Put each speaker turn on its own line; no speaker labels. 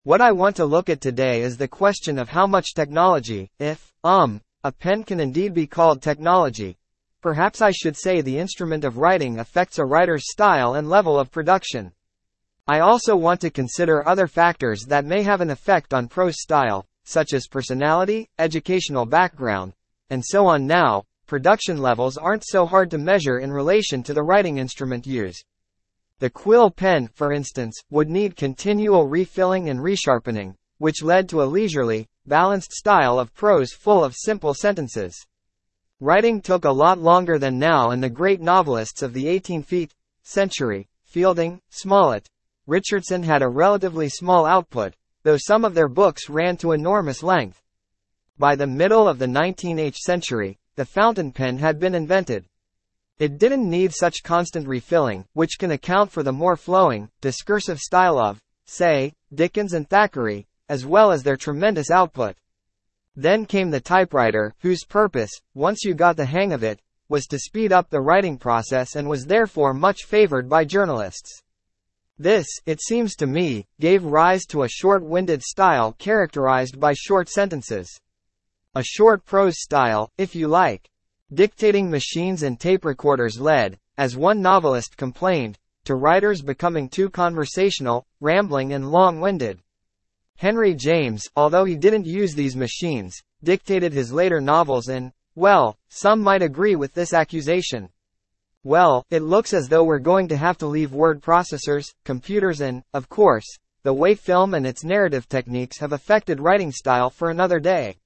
What I want to look at today is the question of how much technology, if, a pen can indeed be called technology. Perhaps I should say the instrument of writing affects a writer's style and level of production. I also want to consider other factors that may have an effect on prose style, such as personality, educational background, and so on. Now, production levels aren't so hard to measure in relation to the writing instrument used. The quill pen, for instance, would need continual refilling and resharpening, which led to a leisurely, balanced style of prose full of simple sentences. Writing took a lot longer than now, and the great novelists of the 18th century, Fielding, Smollett, Richardson, had a relatively small output, though some of their books ran to enormous length. By the middle of the 19th century, the fountain pen had been invented. It didn't need such constant refilling, which can account for the more flowing, discursive style of, say, Dickens and Thackeray, as well as their tremendous output. Then came the typewriter, whose purpose, once you got the hang of it, was to speed up the writing process and was therefore much favored by journalists. This, it seems to me, gave rise to a short-winded style characterized by short sentences. A short prose style, if you like. Dictating machines and tape recorders led, as one novelist complained, to writers becoming too conversational, rambling and long-winded. Henry James, although he didn't use these machines, dictated his later novels and, well, some might agree with this accusation. Well, it looks as though we're going to have to leave word processors, computers and, of course, the way film and its narrative techniques have affected writing style for another day.